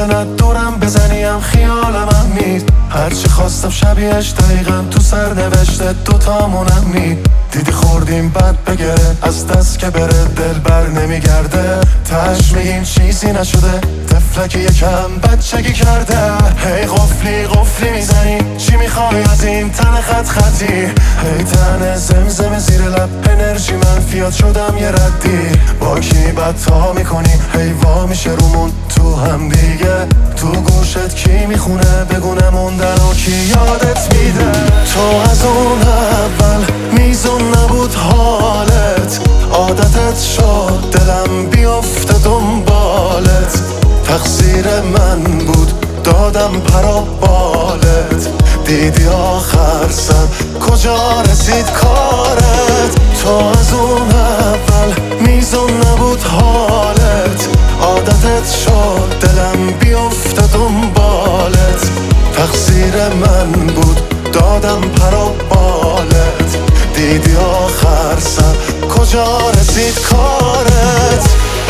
نه دورم بزنیم خیال من مید. هرچی خواستم شبیهش دقیقا تو سر نوشته دوتامونم مید. دیدی خوردیم بد بگره از دست که بره دل بر نمیگرده. تش میگیم چیزی نشده طفلکی یکم بچگی کرده. هی قفلی قفلی میزنی چی میخوای از این تن خط خطی؟ هی تن زمزم زیر لب انرژی منفیات شدم یه ردی. با کی بدتا میکنی هی وا میشه رومون تو هم دیگه. تو گوشت کی میخونه بگونه موندن و کی یادت میده. تو از اون اول میزون نبود حالت عادتت شد دلم بیفته دنبالت. تقصیر من بود دادم پرا بالت. دیدی آخر سر کجا رسید کارت. تو از اون اول میزون نبود حالت عادتت شد دلم بیفته دنبالت. تقصیر من بود دادم پرا بالت. دیدی آخر سر کجا رسید کارت.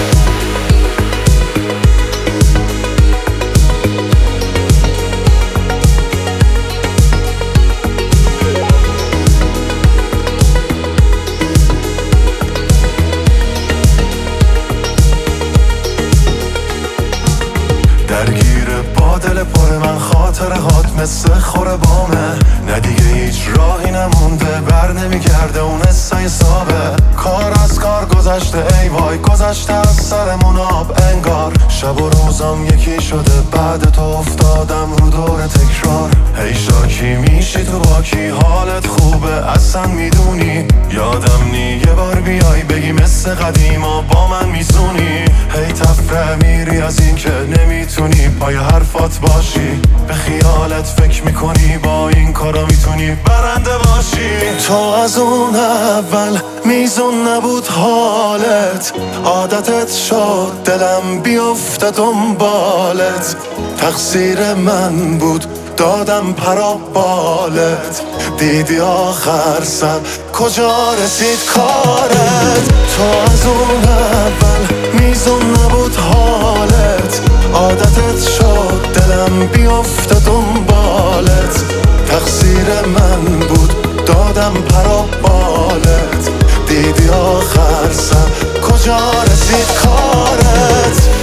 درگیر با دل پر من خاطرهات مثل خوره بامه. نه دیگه هیچ راهی نمونده بر نمیگرده اون حسای سابه. کار از کار گذشته ای وای گذشته از سرمون آب انگار. شب و روزم یکی شده بعد تو افتادم رو دور تکرار. هی شاکی میشی تو با کی حالت خوبه اصلا میدونی. یادم نی یه بار بیای بگی مثل قدیما با من میزونی. هی تفره میری از این که نمیتونی پای حرفات باشی. به خیالت فکر میکنی با این کارا میتونی برنده باشی. تو از اون اول میزون نبود حالت عادتت شد دلم بیفته دنبالت. تقصیر من بود دادم پرا بالت. دیدی آخر سر کجا رسید کارت. تو از اون اول میزون نبود حالت عادتت شد دلم بیفته دنبالت. تقصیر من بود دادم پرا بالت. دیدی آخر سر کجا رسید کارت.